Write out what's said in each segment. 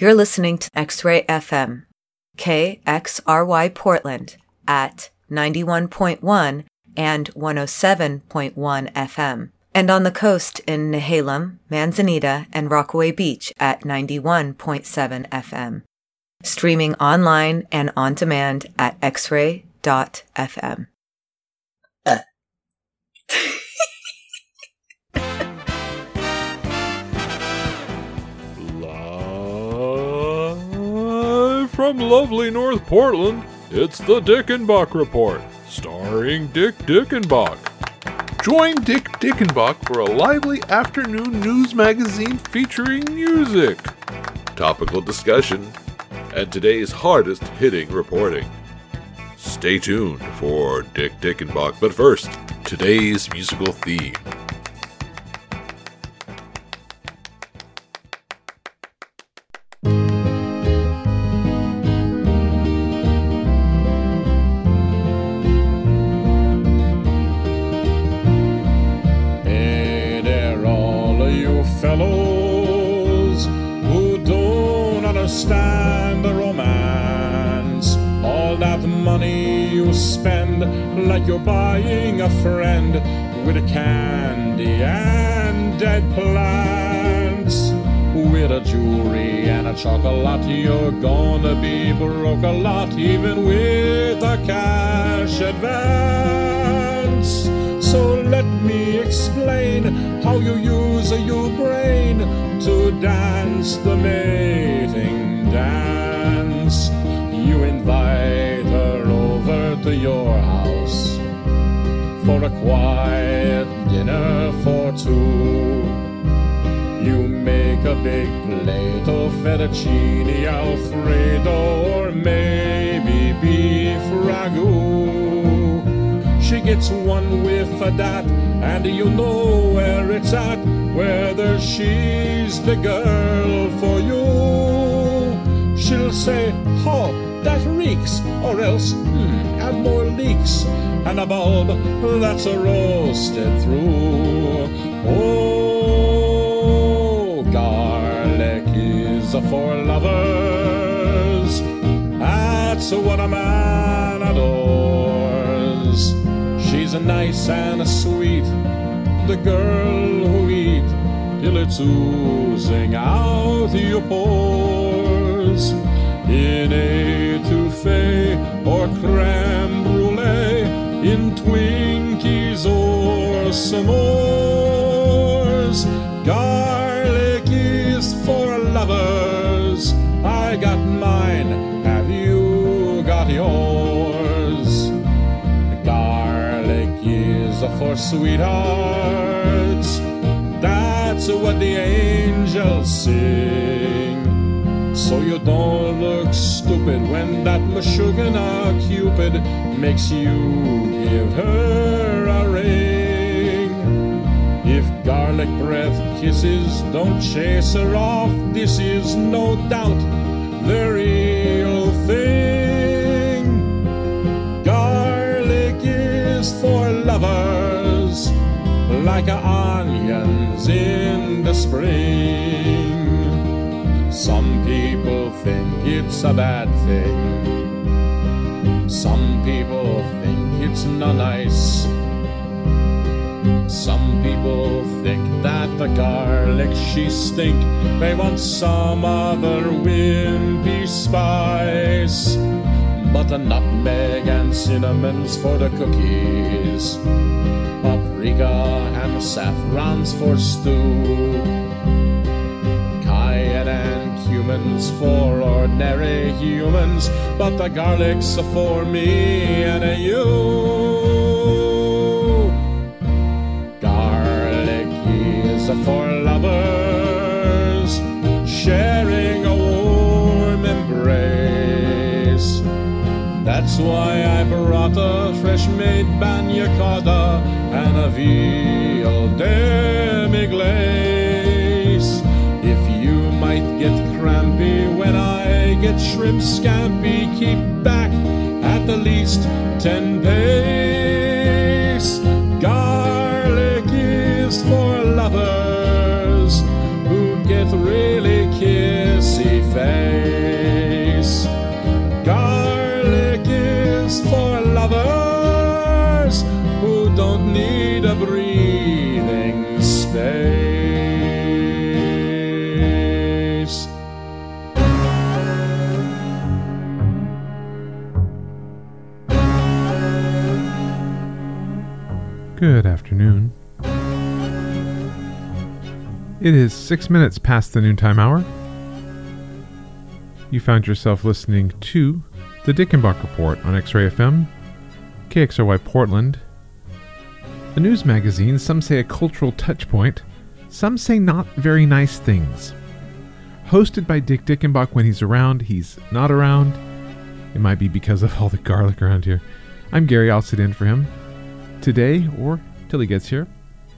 You're listening to X-Ray FM, KXRY Portland at 91.1 and 107.1 FM, and on the coast in Nehalem, Manzanita, and Rockaway Beach at 91.7 FM. Streaming online and on demand at xray.fm. Live from lovely North Portland, it's the Dickenbach Report, starring Dick Dickenbach. Join Dick Dickenbach for a lively afternoon news magazine featuring music, topical discussion, and today's hardest-hitting reporting. Stay tuned for Dick Dickenbach, but first, today's musical theme. Hey there, all of you fellows who don't understand the romance. All that money you spend like you're buying a friend with a candy and dead plants. With a jewelry and a chocolate, you're gonna be broke a lot, even with a cash advance. So let me explain how you use your brain to dance the mating dance. You invite her over to your house for a quiet dinner for two. You make a big plate of fettuccine alfredo or maybe beef ragu. She gets one whiff of that and you know where it's at, whether she's the girl for you. She'll say, oh, that reeks, or else, add more leeks, and a bulb that's roasted through. Oh, garlic is for lovers, that's what a man adores. She's nice and sweet, the girl who eat till it's oozing out your pores. In étouffée or crème brûlée, in Twinkies or s'mores. Garlic is for lovers. I got mine, have you got yours? Garlic is for sweethearts, that's what the angels sing. So you don't look stupid when that Meshuggah Cupid makes you give her a ring. If garlic breath kisses don't chase her off, this is no doubt the real thing. Garlic is for lovers, like onions in the spring. Some people think it's a bad thing. Some people think it's not nice. Some people think that the garlic she stink may want some other wimpy spice. But the nutmeg and cinnamon's for the cookies, paprika and saffron's for stew, cayenne and cumin's for ordinary humans, but the garlic's for me and you. Garlic is for lovers, sharing a warm embrace. That's why I brought a fresh-made bagna cotta and a veal demi-glace. If you might get crampy when I get shrimp scampi, keep back at the least 10 pace. Garlic is for lovers who get really kissy face. Good afternoon. It is 6 minutes past the noontime hour. You found yourself listening to the Dickenbach Report on X-Ray FM, KXRY Portland, a news magazine, some say a cultural touchpoint, some say not very nice things. Hosted by Dick Dickenbach when he's around, he's not around. It might be because of all the garlic around here. I'm Gary, I'll sit in for him today or till he gets here.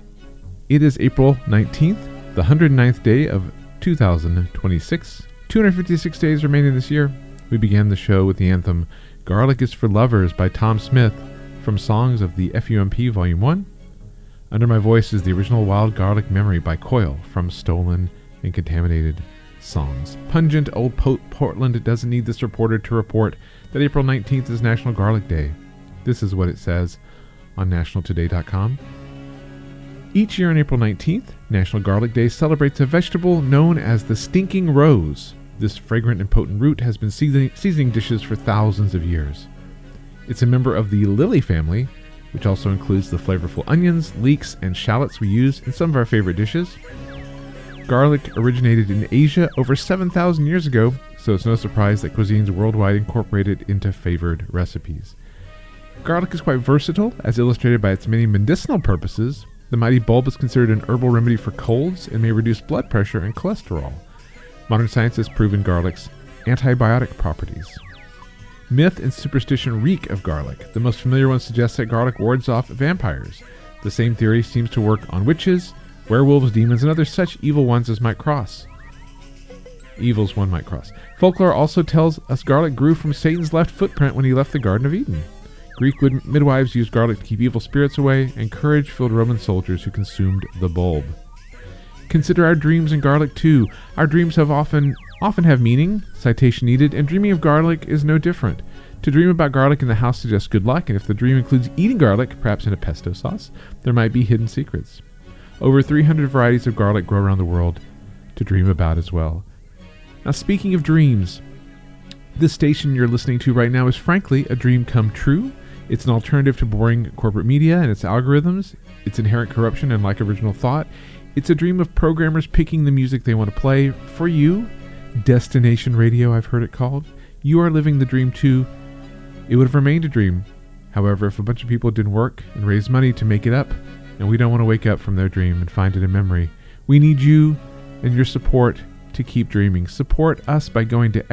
It is April 19th, the 109th day of 2026. 256 days remaining this year. We began the show with the anthem Garlic is for Lovers by Tom Smith from Songs of the FUMP Volume 1. Under My Voice is the original Wild Garlic Memory by Coil from Stolen and Contaminated Songs. Pungent Old Portland doesn't need this reporter to report that April 19th is National Garlic Day. This is what it says on nationaltoday.com. Each year on April 19th, National Garlic Day celebrates a vegetable known as the stinking rose. This fragrant and potent root has been seasoning dishes for thousands of years. It's a member of the lily family, which also includes the flavorful onions, leeks, and shallots we use in some of our favorite dishes. Garlic originated in Asia over 7,000 years ago, so it's no surprise that cuisines worldwide incorporate it into favored recipes. Garlic is quite versatile, as illustrated by its many medicinal purposes. The mighty bulb is considered an herbal remedy for colds and may reduce blood pressure and cholesterol. Modern science has proven garlic's antibiotic properties. Myth and superstition reek of garlic. The most familiar one suggests that garlic wards off vampires. The same theory seems to work on witches, werewolves, demons, and other such evil ones as might cross. Evils one might cross. Folklore also tells us garlic grew from Satan's left footprint when he left the Garden of Eden. Greek midwives used garlic to keep evil spirits away, and courage filled Roman soldiers who consumed the bulb. Consider our dreams in garlic too. Our dreams often have meaning, citation needed, and dreaming of garlic is no different. To dream about garlic in the house suggests good luck, and if the dream includes eating garlic, perhaps in a pesto sauce, there might be hidden secrets. Over 300 varieties of garlic grow around the world to dream about as well. Now, speaking of dreams, this station you're listening to right now is frankly a dream come true. It's an alternative to boring corporate media and its algorithms, its inherent corruption and lack of original thought. It's a dream of programmers picking the music they want to play for you. Destination radio, I've heard it called. You are living the dream too. It would have remained a dream, however, if a bunch of people didn't work and raise money to make it up, and we don't want to wake up from their dream and find it a memory. We need you and your support to keep dreaming. Support us by going to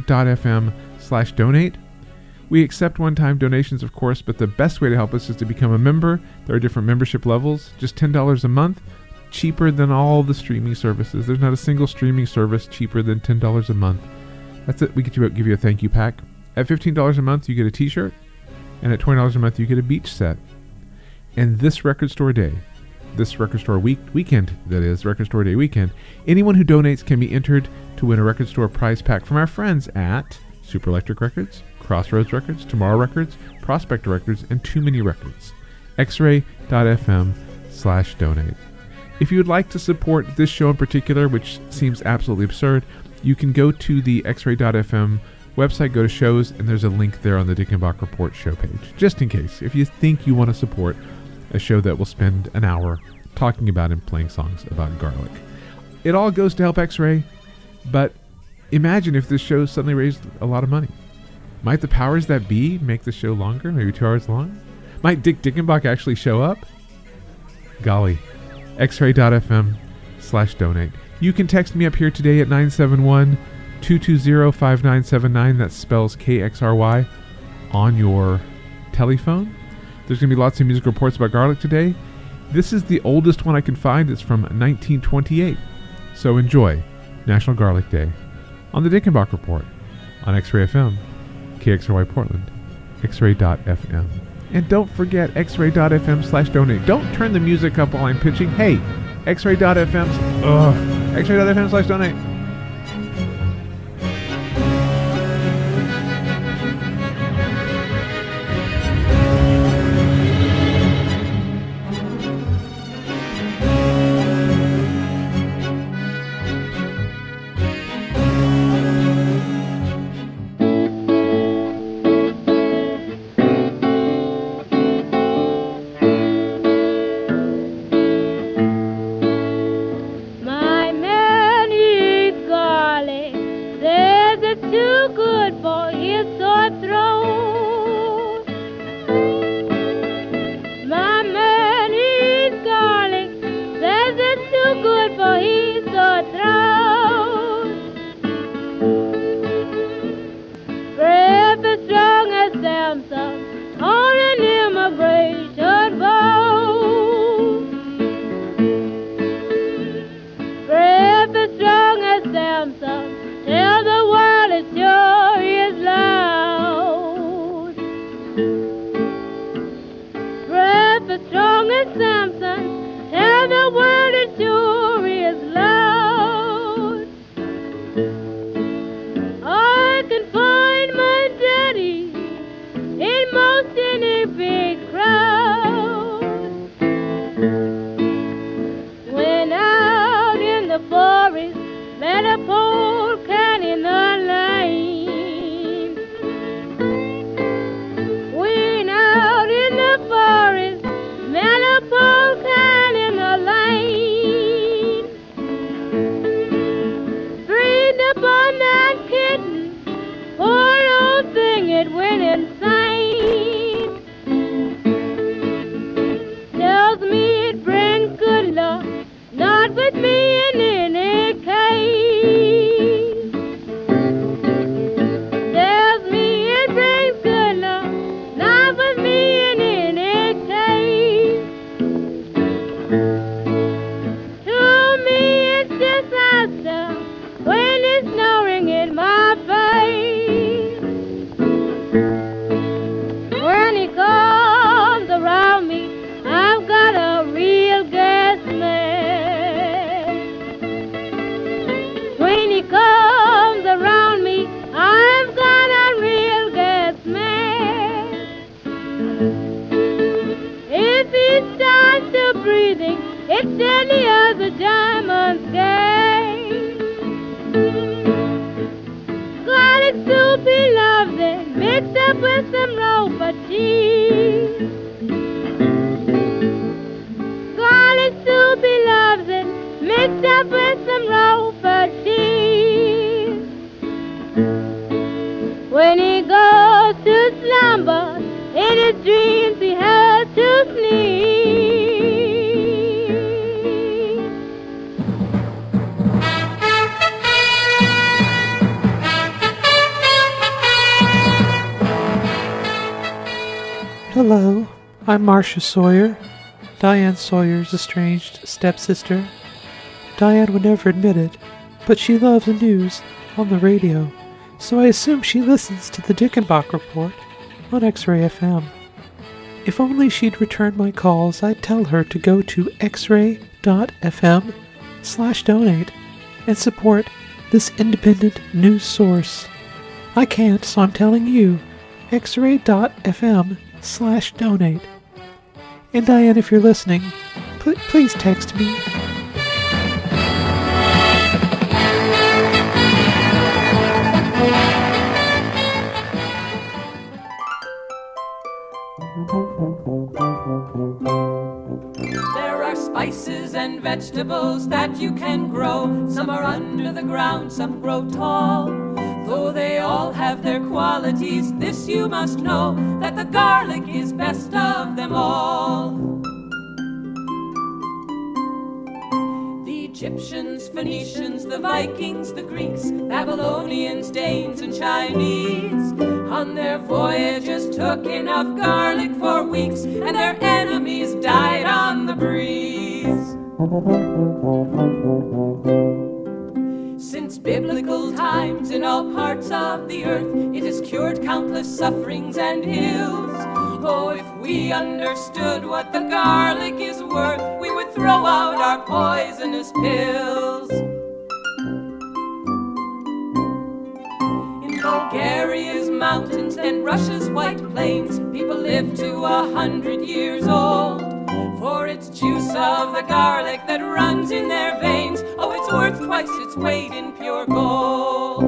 xray.fm/donate. We accept one-time donations, of course, but the best way to help us is to become a member. There are different membership levels, just $10 a month, cheaper than all the streaming services. There's not a single streaming service cheaper than $10 a month. That's it. We give you a thank you pack. At $15 a month, you get a t-shirt, and at $20 a month, you get a beach set. And this Record Store Day, this Record Store weekend, Record Store Day weekend, anyone who donates can be entered to win a Record Store prize pack from our friends at Super Electric Records, Crossroads Records, Tomorrow Records, Prospect Records, and Too Many Records. xray.fm/donate. If you would like to support this show in particular, which seems absolutely absurd, you can go to the xray.fm website, go to shows, and there's a link there on the Dickenbach Report show page, just in case, if you think you want to support a show that will spend an hour talking about and playing songs about garlic. It all goes to help X-Ray, but imagine if this show suddenly raised a lot of money. Might the powers that be make the show longer, maybe 2 hours long? Might Dick Dickenbach actually show up? Golly. xray.fm/donate. You can text me up here today at 971-220-5979. That spells KXRY on your telephone. There's going to be lots of music reports about garlic today. This is the oldest one I can find. It's from 1928. So enjoy National Garlic Day on the Dickenbach Report on X-Ray FM, KXRY Portland, xray.fm. And don't forget xray.fm/donate. Don't turn the music up while I'm pitching. Hey, xray.fm/donate. mixed up with some rover cheese. Garlic soup, he loves it, mixed up with some rover cheese. When he goes to slumber, in his dreams he has to sneeze. Hello, I'm Marcia Sawyer, Diane Sawyer's estranged stepsister. Diane would never admit it, but she loves the news on the radio, so I assume she listens to the Dickenbach Report on X-Ray FM. If only she'd return my calls, I'd tell her to go to xray.fm/donate and support this independent news source. I can't, so I'm telling you, xray.fm/donate. And Diane, if you're listening, please text me. There are spices and vegetables that you can grow. Some are under the ground, some grow tall. Though they all have their qualities, this you must know, that the garlic is best of them all. The Egyptians, Phoenicians, the Vikings, the Greeks, Babylonians, Danes, and Chinese, on their voyages took enough garlic for weeks, and their enemies died on the breeze. Since biblical times, in all parts of the earth, it has cured countless sufferings and ills. Oh, if we understood what the garlic is worth, we would throw out our poisonous pills. In Bulgaria's mountains and Russia's white plains, people live to 100 years old. For it's juice of the garlic that runs in their veins. Oh, it's worth twice its weight in pure gold.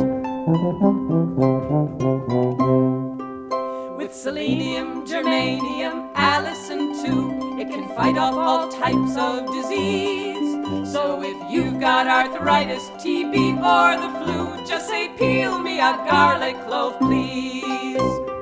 With selenium, germanium, allicin too, it can fight off all types of disease. So if you've got arthritis, TB, or the flu, just say, peel me a garlic clove, please.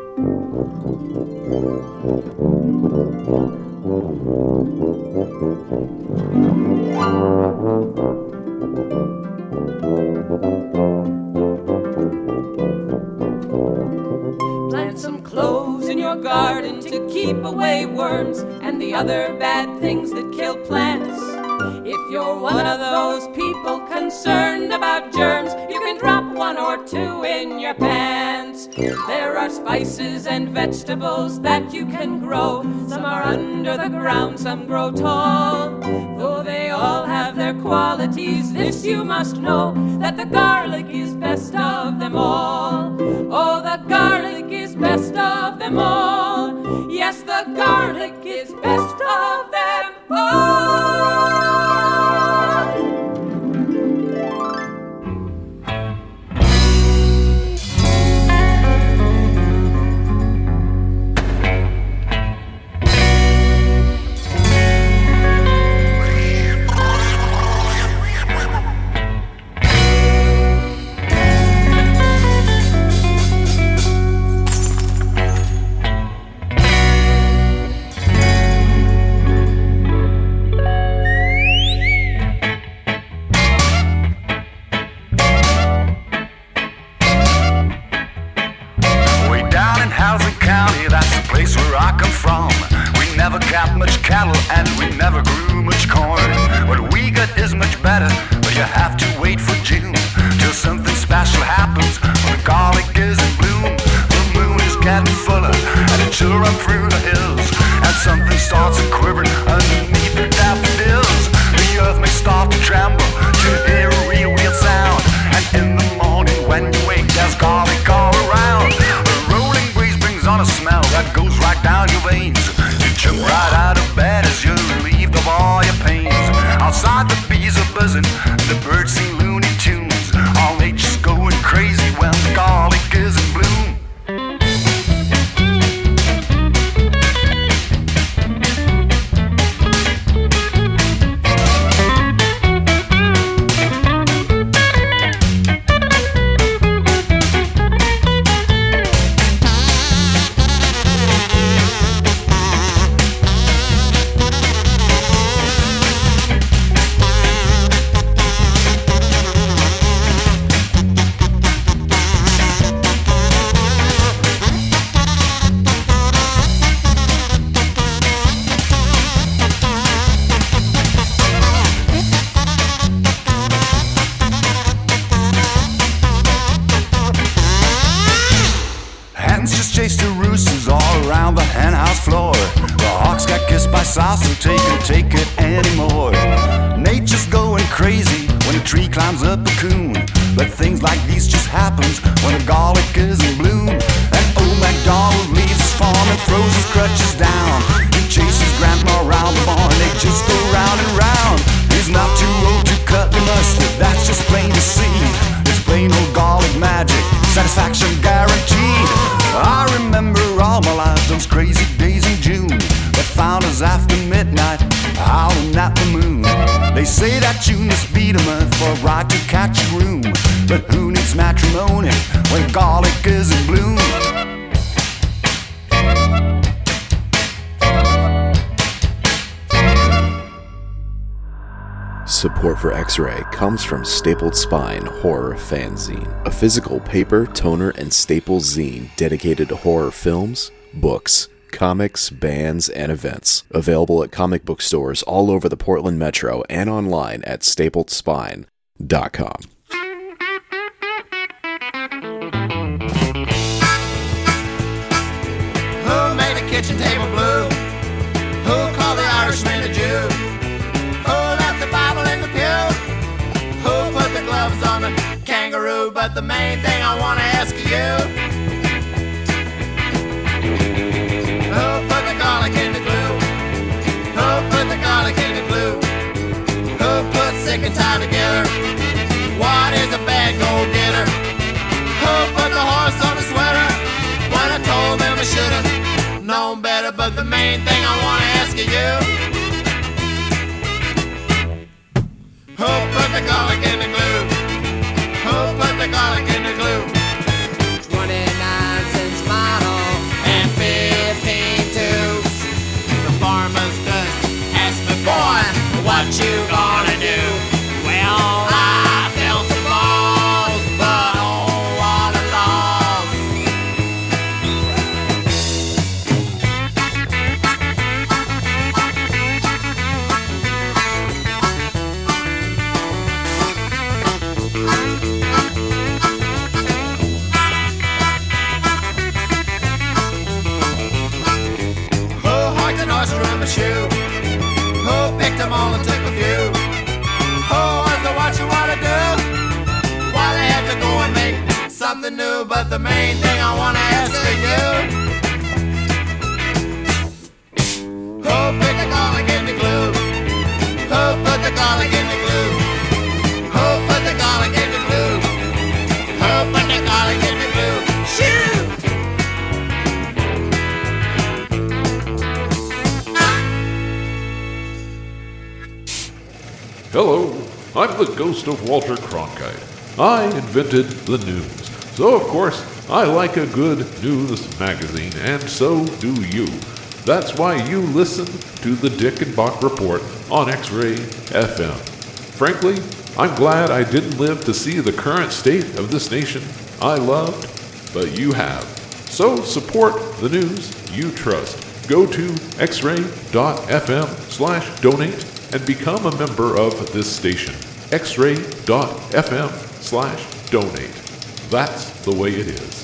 Plant some cloves in your garden to keep away worms and the other bad things that kill plants. If you're one of those people concerned about germs, you can drop one or two in your pants. There are spices and vegetables that you can grow. Some are under the ground, some grow tall. Though they all have their qualities, this you must know, that the garlic is best of them all. Oh, the garlic is best of them all. Yes, the garlic is best of them all. And we never grew much corn. What we got is much better, but you have to wait for June till something special happens when the garlic is in bloom. The moon is getting fuller and it should run through the hills, and something starts to quiver underneath the daffodils. The earth may start to tremble to hear a real weird sound, and in the morning when you wake there's garlic all around. A rolling breeze brings on a smell that goes right down your veins. Jump right out of bed as you're relieved of all your pains. Outside the bees are buzzing, the birds sing Looney Tunes. All nature's going crazy when the garlic is in bloom. chased the roosters all around the henhouse floor. The hawks got kissed by souse and take it anymore. Nature's going crazy when a tree climbs up a coon, but things like these just happens when a garlic is in bloom. And old MacDonald leaves his farm and throws his crutches down. He chases grandma around the barn, they just go round and round. He's not too old to cut the mustard, that's just plain to see. It's plain old garlic magic, satisfaction guaranteed. I remember all my life those crazy days in June that found us after midnight, howling at the moon. They say that June must be the month for a bride to catch a room, but who needs matrimony when garlic is in bloom? Support for X-Ray comes from Stapled Spine Horror Fanzine, a physical paper, toner, and staple zine dedicated to horror films, books, comics, bands, and events. Available at comic book stores all over the Portland Metro and online at stapledspine.com. Who made the kitchen table blue? Who called the Irishman a Jew? Who left the Bible in the pew? Who put the gloves on the kangaroo? But the main thing I want to ask you, who put the garlic in the glue? Who put the garlic in the glue? Who put sick and tired together? What is a bad gold getter? Who put the horse on the sweater? When I told them I should've known better. But the main thing I want to ask you, who put the garlic in the glue? Who put the garlic in the glue? 29 cents model and 15 tubes. The farmer's just asked me, boy, what you gonna do? Well, I felt some balls, but oh, what a loss. Who hoiked an oyster in my shoe? Who picked them all and took a few? Who was the what you wanna do? Why they have to go and make something new? But the main thing I wanna ask you, who put the garlic in the glue? Who put the garlic in the glue? Who put the garlic in the glue? Who put the garlic in the glue? Shoot! Hello, I'm the ghost of Walter Cronkite. I invented the news. So, of course, I like a good news magazine, and so do you. That's why you listen to the Dick and Bach Report on X-Ray FM. Frankly, I'm glad I didn't live to see the current state of this nation I loved, but you have. So support the news you trust. Go to xray.fm/donate and become a member of this station. xray.fm/donate. That's the way it is.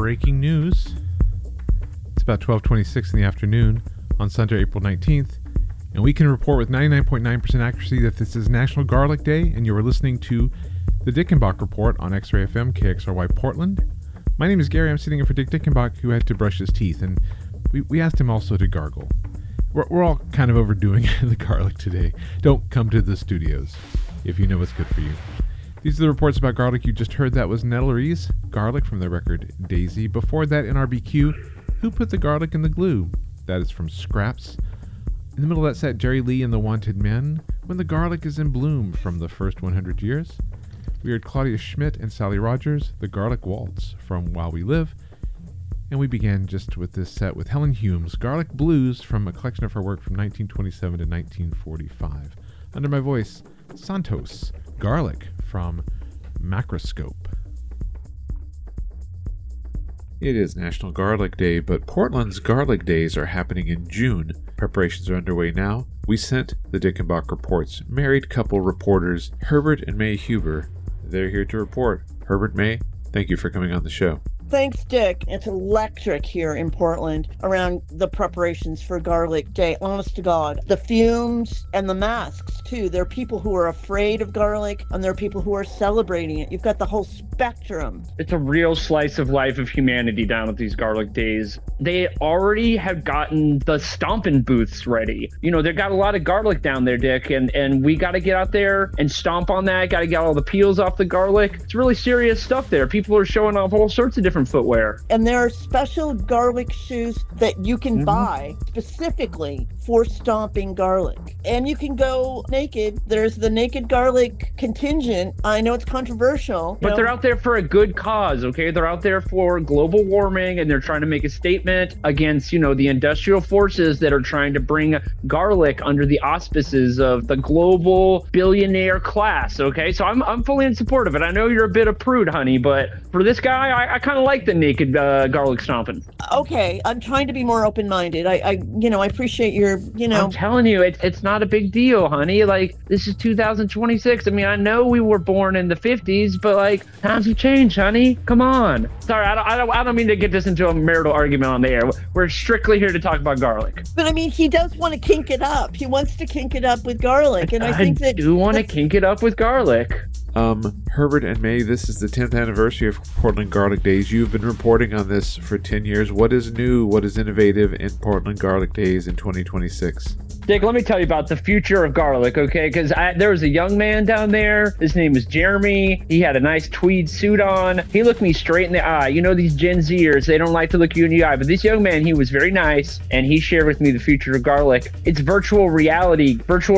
breaking news. It's about 12:26 in the afternoon on Sunday, April 19th, and we can report with 99.9% accuracy that this is National Garlic Day, and you are listening to the Dickenbach Report on X-Ray FM, KXRY Portland. My name is Gary. I'm sitting in for Dick Dickenbach, who had to brush his teeth, and we asked him also to gargle. We're all kind of overdoing the garlic today. Don't come to the studios if you know what's good for you. These are the reports about garlic you just heard. That was Nettleries, Garlic from their record Daisy. Before that, NRBQ, Who Put the Garlic in the Glue? That is from Scraps. In the middle of that set, Jerry Lee and the Wanted Men, When the Garlic is in Bloom from The First 100 Years. We heard Claudia Schmidt and Sally Rogers, The Garlic Waltz from While We Live. And we began just with this set with Helen Humes, Garlic Blues from a collection of her work from 1927 to 1945. Under my voice, Santos, Garlic from Macroscope. It is National Garlic Day, but Portland's Garlic Days are happening in June. Preparations are underway now. We sent the Dickenbach Report's married couple reporters, Herbert and May Huber. They're here to report. Herbert, May, thank you for coming on the show. Thanks, Dick. It's electric here in Portland around the preparations for Garlic Day. Honest to God. The fumes and the masks, too. There are people who are afraid of garlic, and there are people who are celebrating it. You've got the whole spectrum. It's a real slice of life of humanity down at these Garlic Days. They already have gotten the stomping booths ready. You know, they've got a lot of garlic down there, Dick, and we got to get out there and stomp on that. Got to get all the peels off the garlic. It's really serious stuff there. People are showing off all sorts of different footwear. And there are special garlic shoes that you can buy specifically for stomping garlic. And you can go naked. There's the Naked Garlic contingent. I know it's controversial. But they're out there for a good cause, okay? They're out there for global warming, and they're trying to make a statement against, the industrial forces that are trying to bring garlic under the auspices of the global billionaire class, okay? So I'm fully in support of it. I know you're a bit of prude, honey, but for this guy, I kind of like the naked garlic stomping. Okay, I'm trying to be more open-minded. I appreciate your, I'm telling you, it's not a big deal, honey. Like, this is 2026. I mean, I know we were born in the 50s, but like, times have changed, honey. Come on. Sorry, I don't mean to get this into a marital argument on the air. We're strictly here to talk about garlic. But I mean, he does want to kink it up. He wants to kink it up with garlic, and I think that do want to kink it up with garlic. Herbert and May, this is the 10th anniversary of Portland Garlic Days. You've been reporting on this for 10 years. What is new? What is innovative in Portland Garlic Days in 2026? Dick, let me tell you about the future of garlic, okay? Because there was a young man down there. His name was Jeremy. He had a nice tweed suit on. He looked me straight in the eye. You know, these Gen Zers, they don't like to look you in the eye. But this young man, he was very nice, and he shared with me the future of garlic. It's virtual reality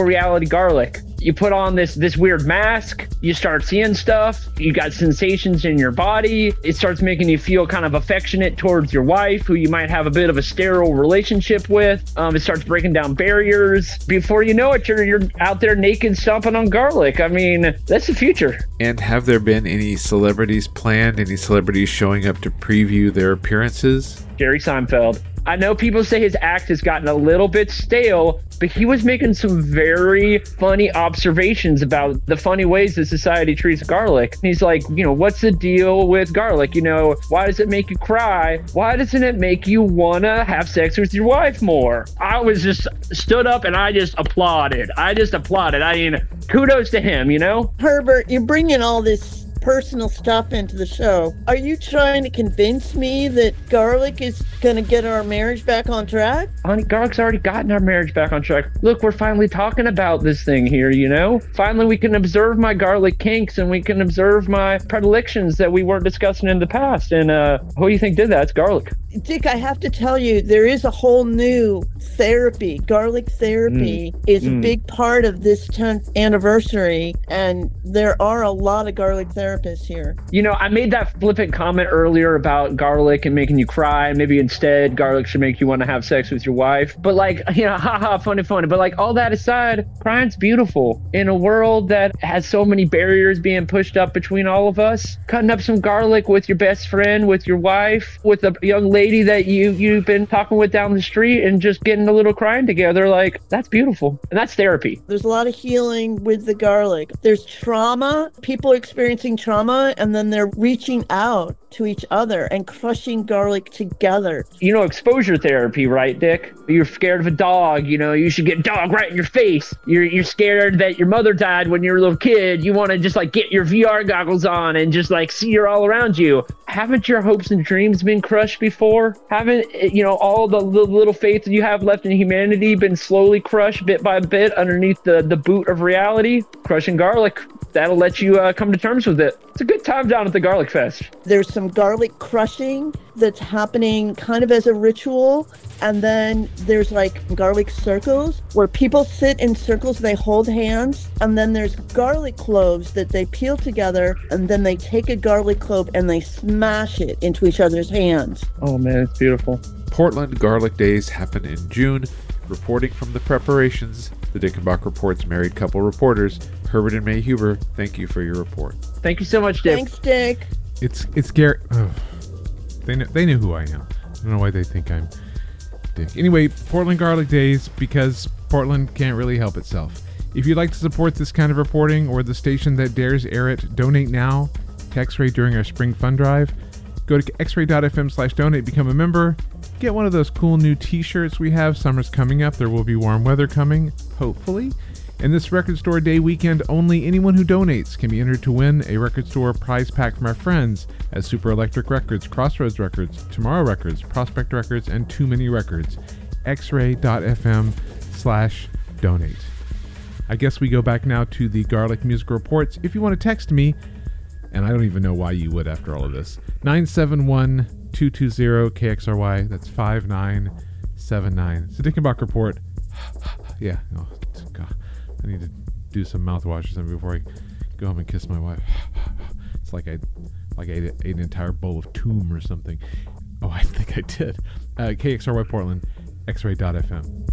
garlic. You put on this weird mask, you start seeing stuff, you got sensations in your body, it starts making you feel kind of affectionate towards your wife, who you might have a bit of a sterile relationship with. It starts breaking down barriers. Before you know it, you're out there naked stomping on garlic. I mean, that's the future. And have there been any celebrities planned, any celebrities showing up to preview their appearances? Jerry Seinfeld. I know people say his act has gotten a little bit stale, but he was making some very funny observations about the funny ways that society treats garlic. And he's like, what's the deal with garlic? Why does it make you cry? Why doesn't it make you want to have sex with your wife more? I was just stood up and I just applauded. I mean, kudos to him, Herbert, you're bringing all this personal stuff into the show. Are you trying to convince me that garlic is going to get our marriage back on track? Honey, garlic's already gotten our marriage back on track. Look, we're finally talking about this thing here, Finally, we can observe my garlic kinks and we can observe my predilections that we weren't discussing in the past. And who do you think did that? It's garlic. Dick, I have to tell you, there is a whole new therapy. Garlic therapy is a big part of this 10th anniversary, and there are a lot of garlic therapists here. I made that flippant comment earlier about garlic and making you cry. Maybe instead, garlic should make you want to have sex with your wife. But funny. But like, all that aside, crying's beautiful. In a world that has so many barriers being pushed up between all of us, cutting up some garlic with your best friend, with your wife, with a young lady that you've been talking with down the street, and just getting a little crying together, like, that's beautiful. And that's therapy. There's a lot of healing with the garlic. There's trauma. People are experiencing trauma, and then they're reaching out to each other and crushing garlic together. You know, exposure therapy, right, Dick? You're scared of a dog, you know, you should get dog right in your face. You're scared that your mother died when you were a little kid. You want to just like get your VR goggles on and just like see her all around you. Haven't your hopes and dreams been crushed before? Haven't, you know, all the little faith that you have left in humanity been slowly crushed bit by bit underneath the boot of reality? Crushing garlic, that'll let you come to terms with it. It's a good time down at the Garlic Fest. There's some garlic crushing that's happening kind of as a ritual. And then there's like garlic circles where people sit in circles, they hold hands. And then there's garlic cloves that they peel together. And then they take a garlic clove and they smash it into each other's hands. Oh man, it's beautiful. Portland Garlic Days happen in June. Reporting from the preparations, the Dickenbach Report's married couple reporters, Herbert and May Huber, thank you for your report. Thank you so much, Dick. Thanks, Dick. It's Gary. Oh, they know who I am. I don't know why they think I'm Dick. Anyway, Portland Garlic Days, because Portland can't really help itself. If you'd like to support this kind of reporting or the station that dares air it, donate now to X-Ray during our spring fund drive. Go to xray.fm/donate, become a member. Get one of those cool new t-shirts we have. Summer's coming up. There will be warm weather coming, hopefully. And this Record Store Day weekend, only anyone who donates can be entered to win a Record Store prize pack from our friends at Super Electric Records, Crossroads Records, Tomorrow Records, Prospect Records, and Too Many Records. xray.fm/donate. I guess we go back now to the Garlic Musical Reports. If you want to text me, and I don't even know why you would after all of this, 971-220-KXRY. That's 5979. It's the Dickenbach Report. Yeah. Oh, God. I need to do some mouthwash or something before I go home and kiss my wife. It's like I ate an entire bowl of Tomb or something. Oh, I think I did. KXRY Portland, xray.fm.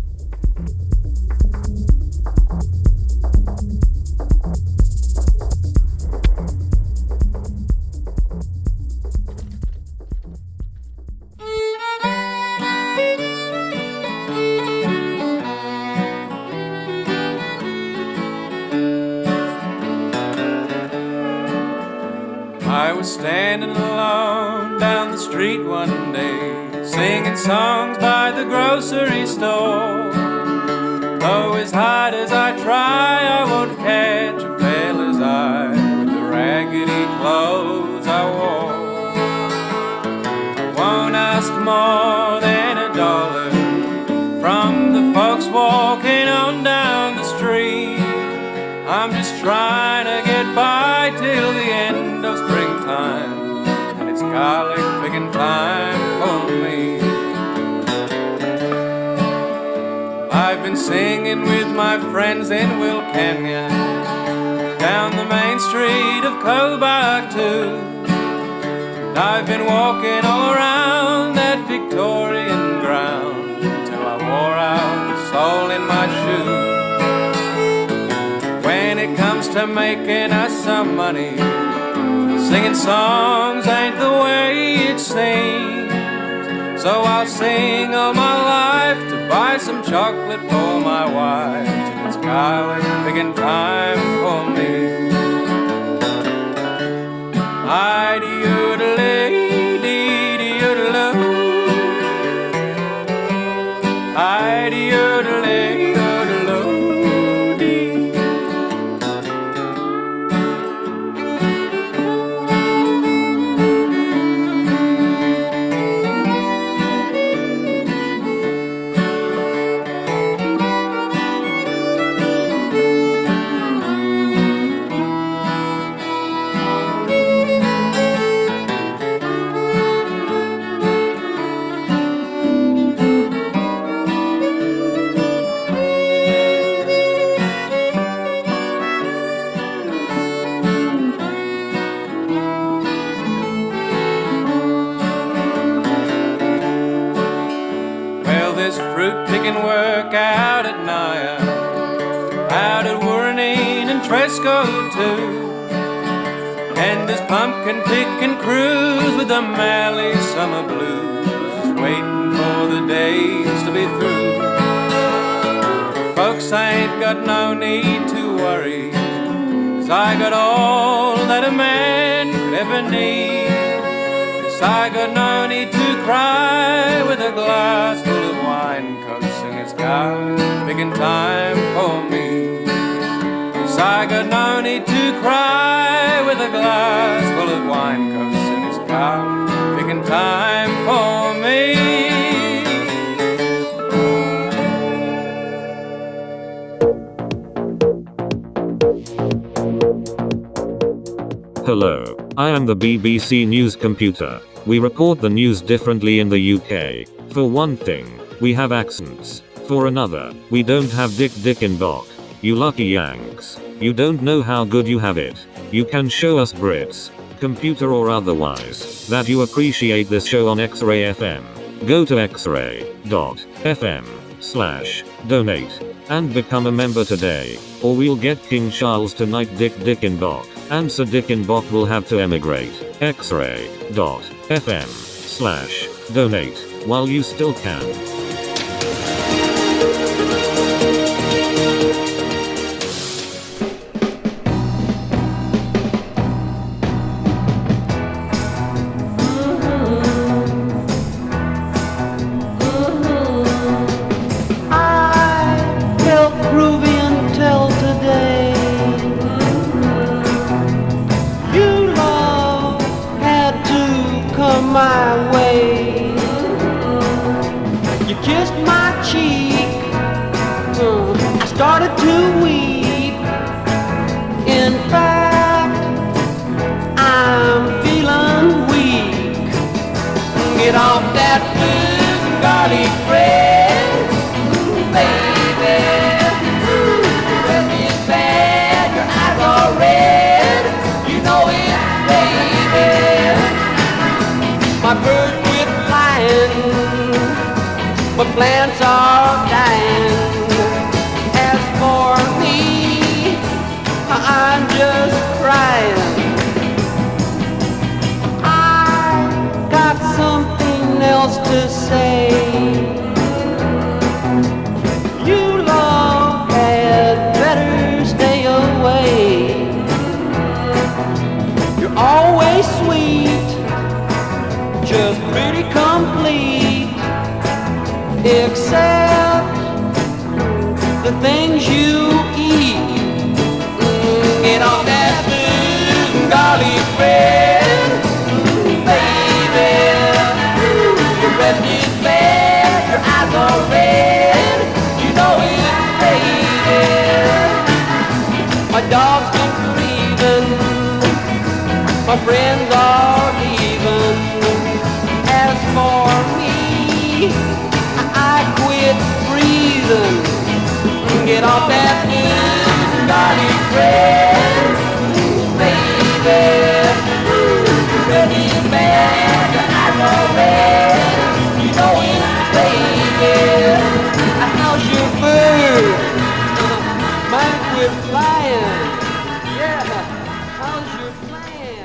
I was standing alone down the street one day, singing songs by the grocery store. Though as hard as I try, I won't catch a fella's eye with the raggedy clothes I wore. I won't ask more than $1 from the folks walking on down the street. I'm just trying to get by till the end of springtime, and it's garlic picking time for me. I've been singing with my friends in Will Canyon, down the main street of Kobach too. And I've been walking all around that Victorian ground till I wore out the sole in my shoe. When it comes to making us some money, singing songs ain't the way it seems. So I'll sing all my life to buy some chocolate for my wife till it's garlic picking time for me. I-de-yodelay-dee-de-yodeloo, I-de-yodelay-yodeloo-dee. Work out at Naya, out at Warreneen and Tresco too. And this pumpkin picking cruise with the Malley summer blues, just waiting for the days to be through. Folks ain't got no need to worry, 'cause I got all that a man ever need. 'Cause I got no need to cry with a glass full of wine, coaxing his cow, picking time for me. 'Cause I got no need to cry with a glass full of wine, coaxing his cow, picking time for me. Hello, I am the BBC News computer. We report the news differently in the UK. For one thing, we have accents. For another, we don't have Dick Dickenbach. You lucky Yanks. You don't know how good you have it. You can show us Brits, computer or otherwise, that you appreciate this show on X-Ray FM. Go to xray.fm/donate and become a member today, or we'll get King Charles to knight Dick Dickenbach, and Sir Dickenbach will have to emigrate. xray.fm/donate while you still can. My way, you kissed my cheek, I started to weep. In fact, I'm feeling weak. Get off that blue garlic bread, baby. Your breath is bad, your eyes are red, you know it, baby. My birds quit flying, but plants are dying. As for me, I'm just crying. I got something else to say. You love had better stay away. You're always sweet, just pretty complete, except the things you eat. Get off that blue garlic bread, baby. Your breath is bad, your eyes are red, you know it, baby. My dog's been grieving, my friends are leaving. As for me, I quit breathing. Get off that blue garlic bread, baby. Your breath is bad, your eyes are red, you know it, baby. How's your bird? Mine quit flying. Yeah, how's your plan?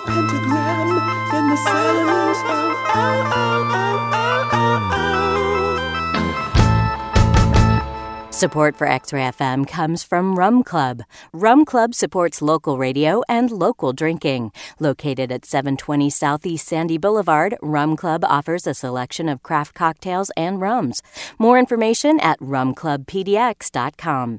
pentagram in the sand. Oh, oh, oh, oh, oh, oh, oh. Support for X-Ray FM comes from Rum Club. Rum Club supports local radio and local drinking. Located at 720 Southeast Sandy Boulevard, Rum Club offers a selection of craft cocktails and rums. More information at rumclubpdx.com.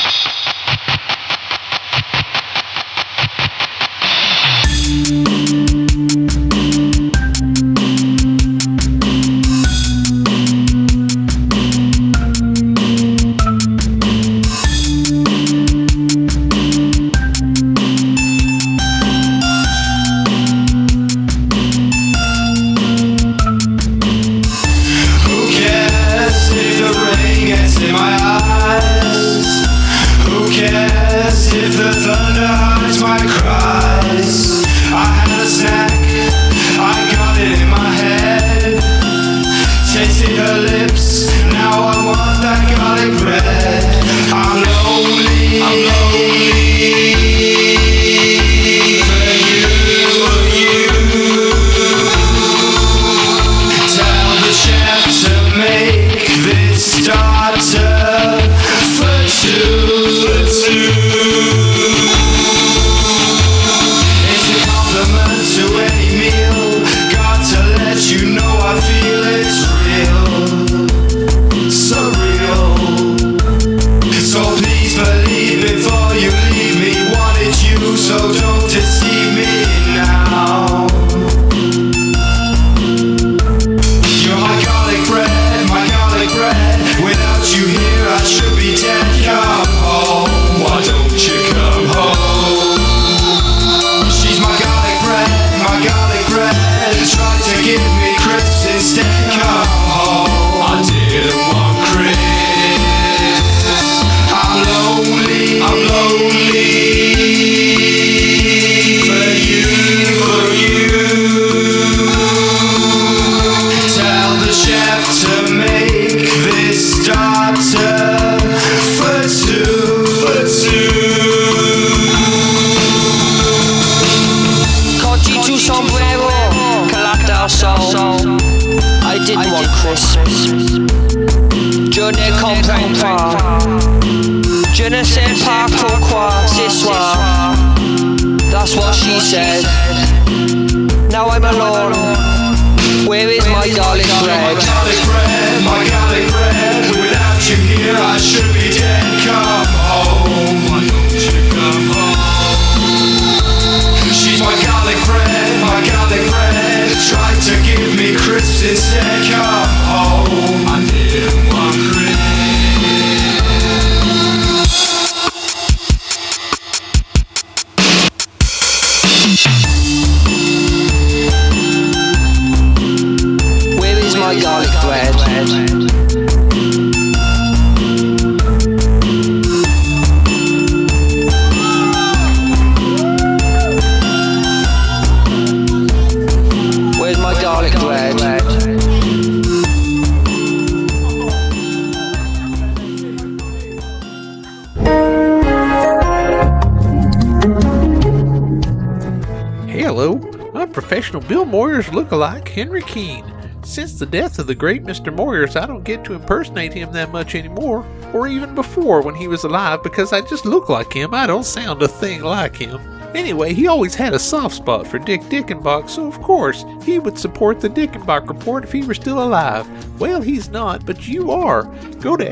Bill Moyers look-alike Henry Keene. Since the death of the great Mr. Moyers, I don't get to impersonate him that much anymore, or even before when he was alive, because I just look like him. I don't sound a thing like him. Anyway, he always had a soft spot for Dick Dickenbach, so of course he would support the Dickenbach Report if he were still alive. Well, he's not, but you are. Go to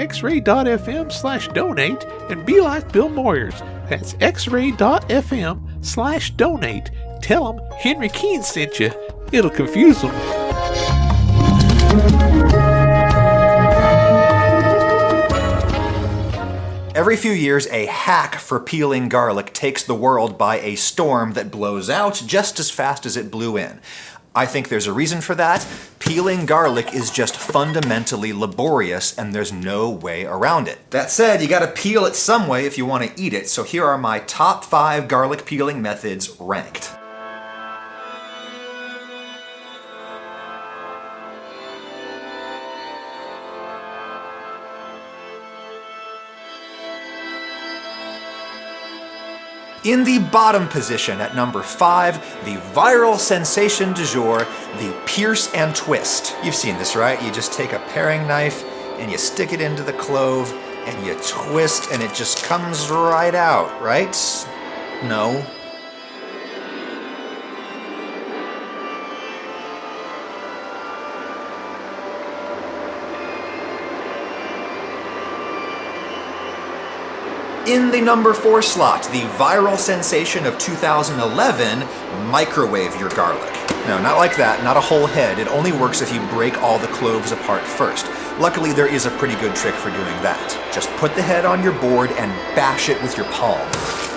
xray.fm/donate and be like Bill Moyers. That's xray.fm/donate. Tell them Henry Keene sent you. It'll confuse them. Every few years, a hack for peeling garlic takes the world by a storm that blows out just as fast as it blew in. I think there's a reason for that. Peeling garlic is just fundamentally laborious, and there's no way around it. That said, you gotta peel it some way if you want to eat it, so here are my top 5 garlic peeling methods ranked. In the bottom position at number 5, the viral sensation du jour, the pierce and twist. You've seen this, right? You just take a paring knife and you stick it into the clove and you twist and it just comes right out, right? No. In the number 4 slot, the viral sensation of 2011, microwave your garlic. No, not like that, not a whole head. It only works if you break all the cloves apart first. Luckily, there is a pretty good trick for doing that. Just put the head on your board and bash it with your palm.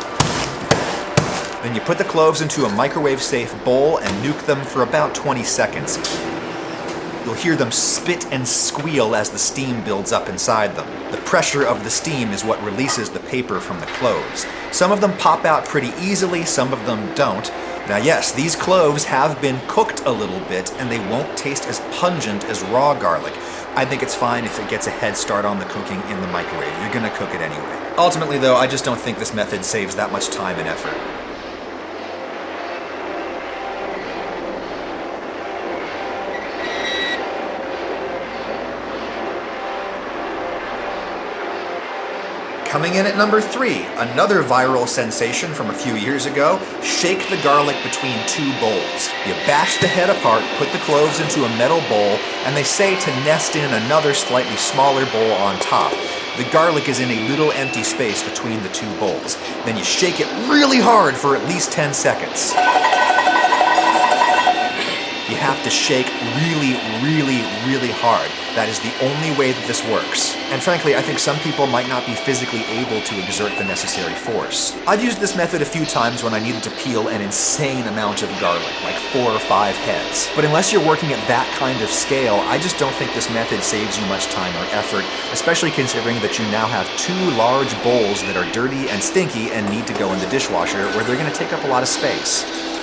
Then you put the cloves into a microwave-safe bowl and nuke them for about 20 seconds. You'll hear them spit and squeal as the steam builds up inside them. The pressure of the steam is what releases the paper from the cloves. Some of them pop out pretty easily, some of them don't. Now yes, these cloves have been cooked a little bit and they won't taste as pungent as raw garlic. I think it's fine if it gets a head start on the cooking in the microwave. You're gonna cook it anyway. Ultimately though, I just don't think this method saves that much time and effort. Coming in at number 3, another viral sensation from a few years ago, shake the garlic between 2 bowls. You bash the head apart, put the cloves into a metal bowl, and they say to nest in another slightly smaller bowl on top. The garlic is in a little empty space between the 2 bowls. Then you shake it really hard for at least 10 seconds. You have to shake really, really, really hard. That is the only way that this works. And frankly, I think some people might not be physically able to exert the necessary force. I've used this method a few times when I needed to peel an insane amount of garlic, like 4 or 5 heads. But unless you're working at that kind of scale, I just don't think this method saves you much time or effort, especially considering that you now have 2 large bowls that are dirty and stinky and need to go in the dishwasher, where they're going to take up a lot of space.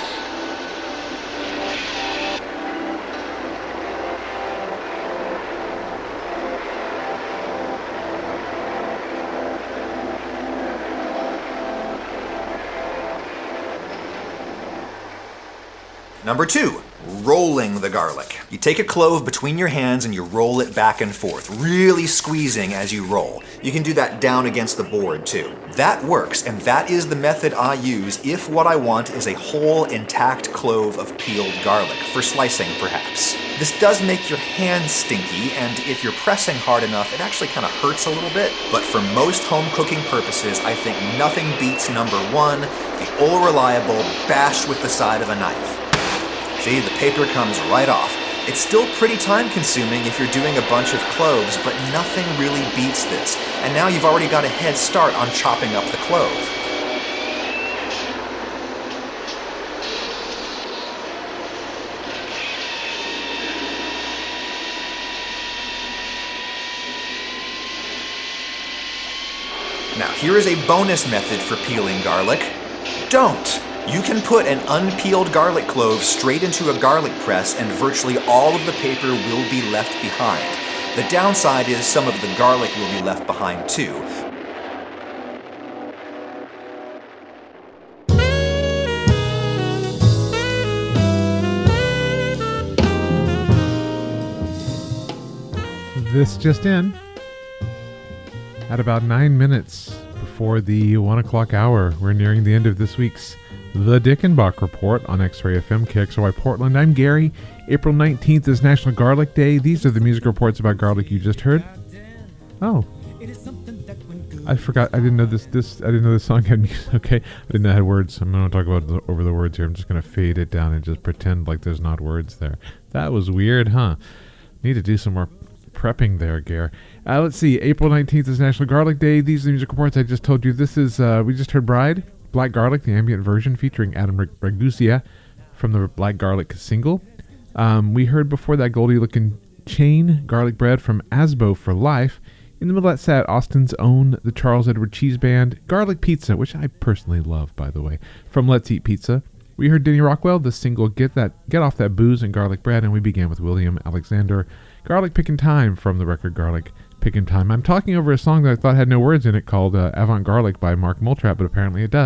Number 2, rolling the garlic. You take a clove between your hands and you roll it back and forth, really squeezing as you roll. You can do that down against the board too. That works, and that is the method I use if what I want is a whole intact clove of peeled garlic, for slicing perhaps. This does make your hands stinky, and if you're pressing hard enough, it actually kind of hurts a little bit. But for most home cooking purposes, I think nothing beats number 1, the old reliable bash with the side of a knife. See, the paper comes right off. It's still pretty time consuming if you're doing a bunch of cloves, but nothing really beats this. And now you've already got a head start on chopping up the clove. Now here is a bonus method for peeling garlic. Don't! You can put an unpeeled garlic clove straight into a garlic press and virtually all of the paper will be left behind. The downside is some of the garlic will be left behind too. This just in. At about 9 minutes before the 1 o'clock hour, we're nearing the end of this week's The Dickenbach Report on X-Ray FM, KXRY Portland. I'm Gary. April 19th is National Garlic Day. These are the music reports about garlic you just heard. Oh. I forgot. I didn't know this I didn't know this song had music. Okay. I didn't know it had words. I'm going to talk about over the words here. I'm just going to fade it down and just pretend like there's not words there. That was weird, huh? Need to do some more prepping there, Gare. Let's see. April 19th is National Garlic Day. These are the music reports I just told you. This is, we just heard Bride, Black Garlic, the ambient version featuring Adam Ragusa from the Black Garlic single. We heard before that Goldie Looking Chain, Garlic Bread from Asbo for Life. In the middle of that set, Austin's own, the Charles Edward Cheese Band, Garlic Pizza, which I personally love, by the way, from Let's Eat Pizza. We heard Denny Rockwell, the single Get Off That Booze and Garlic Bread, and we began with William Alexander, Garlic Pickin' Time from the record Garlic Pickin' Time. I'm talking over a song that I thought had no words in it called Avant Garlic by Mark Multrap, but apparently it does.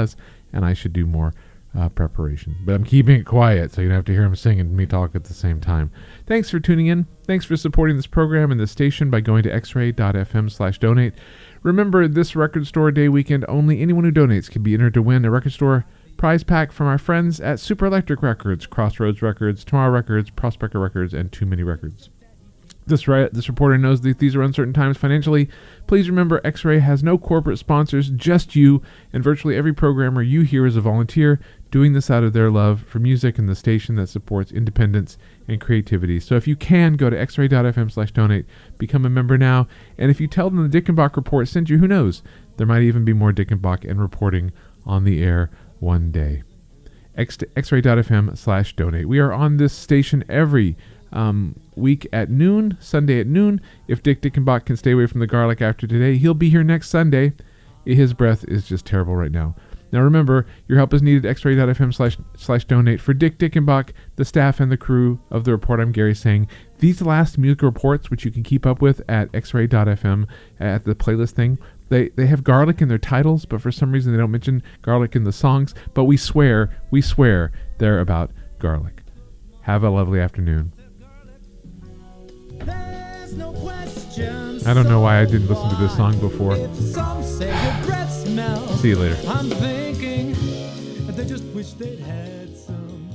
and I should do more preparation. But I'm keeping it quiet, so you don't have to hear him sing and me talk at the same time. Thanks for tuning in. Thanks for supporting this program and this station by going to xray.fm/donate. Remember, this Record Store Day weekend, only anyone who donates can be entered to win a Record Store prize pack from our friends at Super Electric Records, Crossroads Records, Tomorrow Records, Prospector Records, and Too Many Records. This reporter knows that these are uncertain times financially. Please remember, X-Ray has no corporate sponsors, just you, and virtually every programmer you hear is a volunteer, doing this out of their love for music and the station that supports independence and creativity. So if you can, go to xray.fm/donate, become a member now, and if you tell them the Dickenbach Report sent you, who knows? There might even be more Dickenbach and reporting on the air one day. xray.fm/donate. We are on this station every week at noon, Sunday at noon. If Dick Dickenbach can stay away from the garlic after today, he'll be here next Sunday. His breath is just terrible right now. Now remember, your help is needed at xray.fm/donate. For Dick Dickenbach, the staff, and the crew of the report, I'm Gary saying, these last music reports, which you can keep up with at xray.fm at the playlist thing, they have garlic in their titles, but for some reason they don't mention garlic in the songs. But we swear they're about garlic. Have a lovely afternoon. I don't know why I didn't listen to this song before. See you later. I'm thinking they just wish they'd had some.